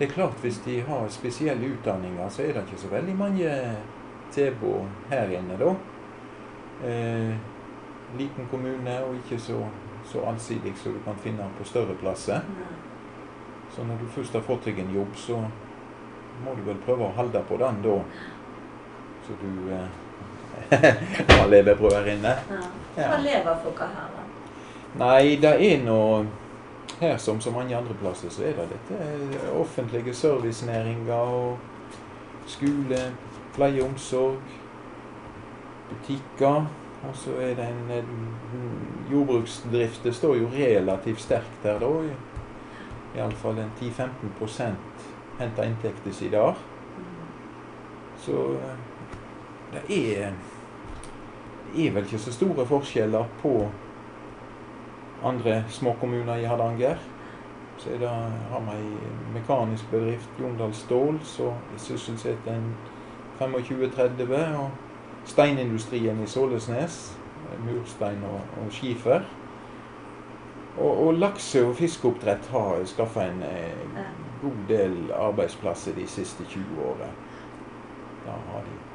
Det klart, hvis de har spesielle utdanninger, så det ikke så veldig mange tilbud her inne da. Liten kommune, og ikke så allsidig som du kan finne på større plasser. Så når du først har fått deg en jobb, så må du vel prøve å holde på den da. Så du har levebrød her inne. Hva lever folk her da? Nei, det noe her som så mange andre plasser, så det dette offentlige servicenæringer og skole, pleie, omsorg, butikker, og så det en jordbruksdrift. Det står jo relativt sterkt her da, i alle fall en 10-15% hentet inntekter i dag. Så det vel ikke så store forskjeller på andre små kommuner i Hardanger. Så har man en mekanisk bedrift, Jondal Stål, så sysselsetter en 25-30, og steinindustrien i Sålesnes, murstein og skifer. Og lakse- og fiskeoppdrett har skaffet en god del arbeidsplasser de siste 20 årene. Da har de